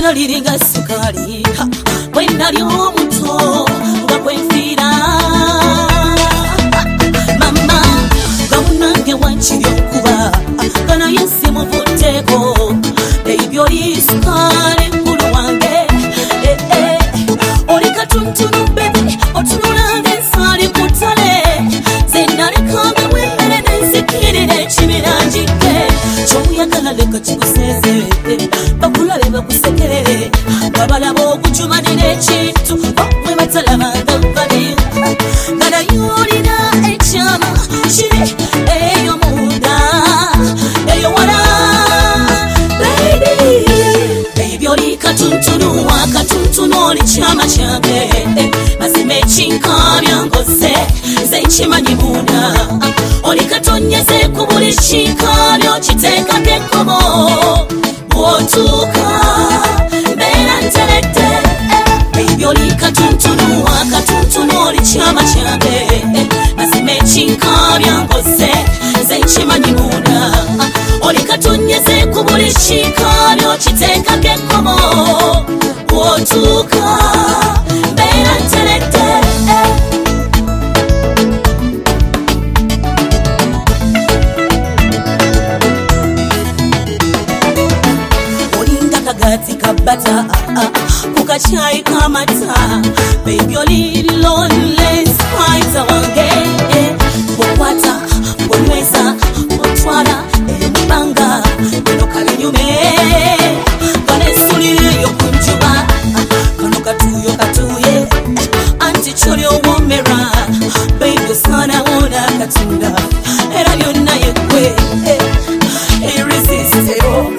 liringa sukali bwe nali omuto nga bwenfiira mama gamunange wankiri okuba kana yesi muvuteko ebyo lisukali nkulu wange oli katuntunu bebe otunulanga ensali kutale zenalekanga wemmere nenzikirira ekibirangike kyoyagala leka kikuseze bakulabe bakusekerere babalaba okujumanira ekintu bwe batalabanga bali nganayulira ekyama kiri eyo munda eyo wala ebyoli katuntunu wakatuntunu oli kyama kyange mazima ekinkabya ngose zekimanyi munda oli katonyeze ku buli kinkabyo kiteekako ekkomo bw'otuuka mbeera nteredde ebyoli katuntunu wakatuntunu oli kyama kyange mazima ekinkabya ngose zekimanyi munda oli katonyeze ku buli kinkabyo kiteekako ekkomo bw'otuuka mbeera nteredde kagati kabata kukachayi kamata baby oli lonely spider wange bokwata bonweza botwala embanga bino kabinyume kanesulire yokunjuba kano katuye anti chori owomera baby sana ona katunda era byonna yekwe irresistible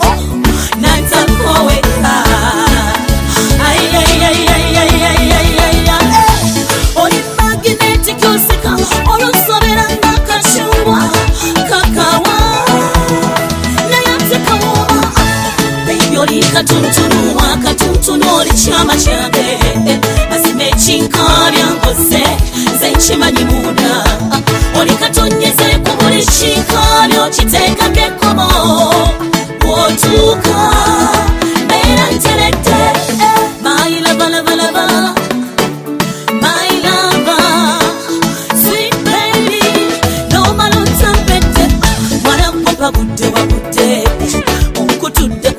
katuntunu wakatuntunu oli kyama kyange mazima ekinkabya ngose zekimanyi munda oli katonyeze ku buli kinkabyo kiteekako ekkomo bw'otuuka mbeera nteredde my lava my lava sweet baby nomala otampedde mwana mpopa budde wabudde onkutudde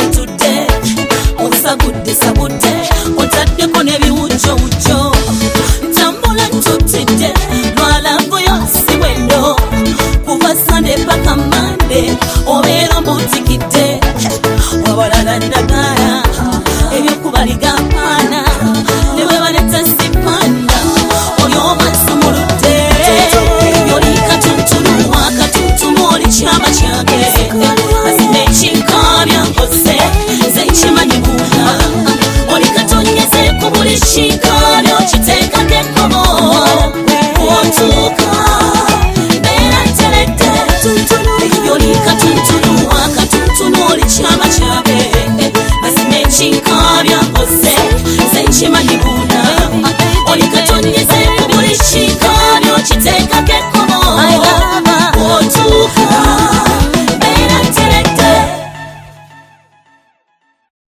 sabudde otaddeko n'ebiwujjowujjo ntambula ntutidde lwalambo yose wendo kuva sande paka mande obeera mbutikidde wabalala ndagala ebyokubaliga mpaana ne bwe baleta sipanda oli omansumuludde ebyoli katuntunu wakatuntunu oli kyama kyange mazima ekinkabya ngose zekimanyi munda oli katonyeze ku buli kika